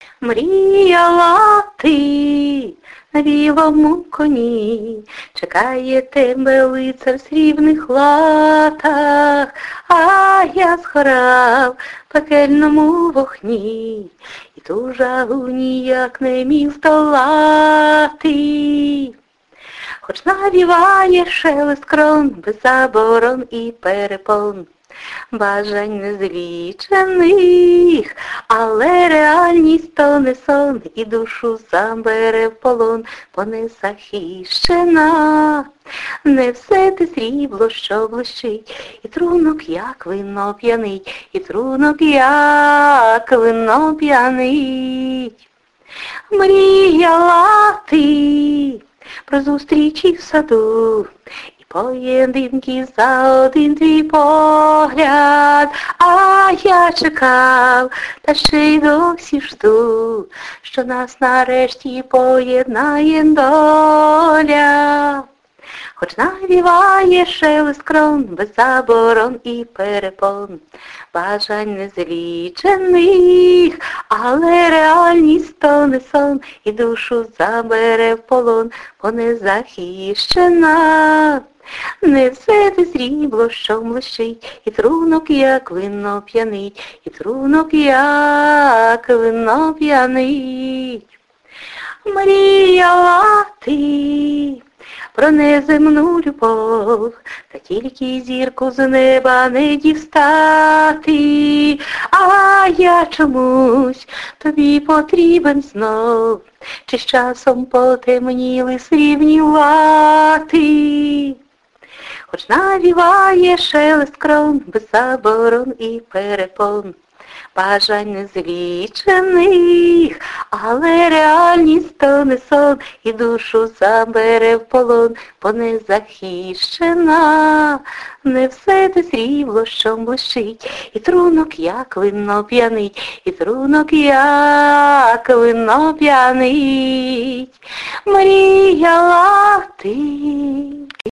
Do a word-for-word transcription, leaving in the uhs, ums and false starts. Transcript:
Мріяла ти на білому коні, чекає тебе лицар в срібних латах, а я згорав в пекельному вогні, і ту жагу ніяк не міг здолати. Хоч навіває шелест крон, без заборон і перепон, бажань незлічених, але реальність то не сон, і душу забере в полон, бо не захищена. Не все те срібло, що блищить, і трунок, як вино п'янить, і трунок, як вино п'янить. Мріяла ти про зустрічі в саду, поєдинки за один твій погляд, а я чекав, та ще й досі жду, що нас нарешті поєднає доля. Хоч навіває шелест крон, без заборон і перепон, бажань незлічених, але реальність то не сон, і душу забере в полон, бо не захищена. Не все те срібло, що блищить, і трунок, як вино п'янить, і трунок, як вино п'янить. Мріяла ти про неземну любов, та тільки зірку з неба не дістати, а я чомусь тобі потрібен знов, чи з часом потемніли срібні лати. Хоч навіває шелест крон, без заборон і перепон, бажань незлічених, але реальність то не сон, і душу забере в полон, бо не захищена. Не все те срібло, що блищить, і трунок, як вино п'янить, і трунок, як вино п'янить. Мріяла ти